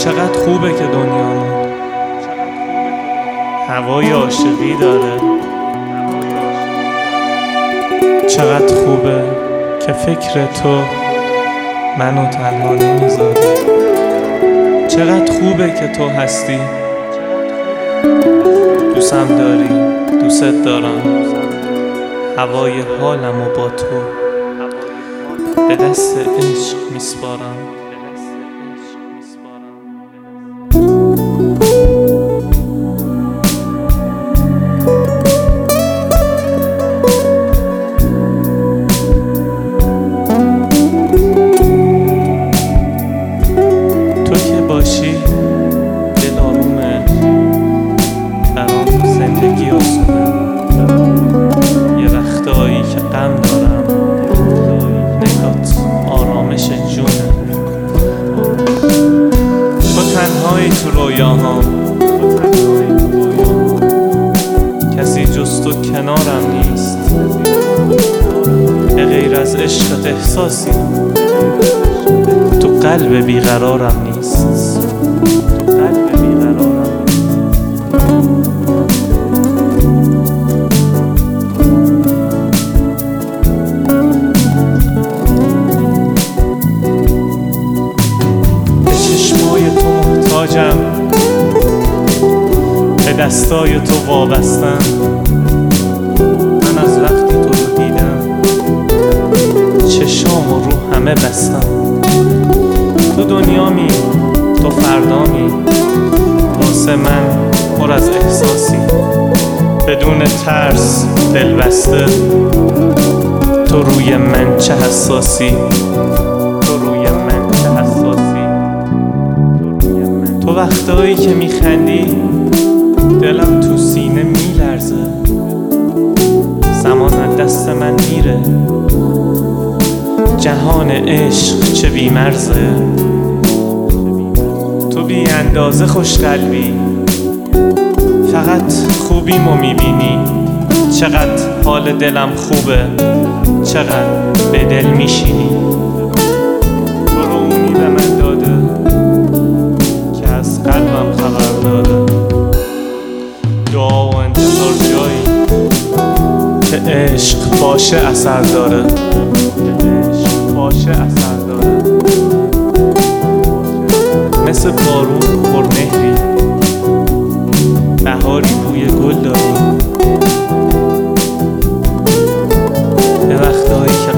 چقدر خوبه که دنیامون هوای عاشقی داره. چقدر خوبه که فکر تو منو تنها نمیذاره. چقدر خوبه که تو هستی، دوستم داری، دوست دارم. هوای حالمو با تو به دست عشق میسپارم. تو که باشی دل آرومه، برام زندگی آسونه. یه وقتایی که غم دارم، نگات آرامش جونه. تو تنهایی تو رویاهام، کسی جز تو کنارم نیست. به غیر از عشقت احساسی تو قلب بیقرارم نیست. به چشمای تو محتاجم، به دستای تو وابستم. من از وقتی تو رو دیدم چشام و رو همه بستم. تو دنیامی، تو فردامی، واسه من پر از احساسی. بدون ترس دل بسته، تو روی من چه حساسی. تو وقتایی که میخندی دلم تو سینه میلرزه. زمان از دست من میره، جهان عشق چه بی‌مرزه. تو بی اندازه خوش قلبی، فقط خوبیمو میبینی. چقدر حال دلم خوبه، چقدر به دل میشینی. تو رو اونی به من داده که از قلبم خبر داده. دعا و انتظار جایی که عشق باشه اثر داره. مثل بارون پرمهری، بهاری بوی گل داری. به وقتهایی که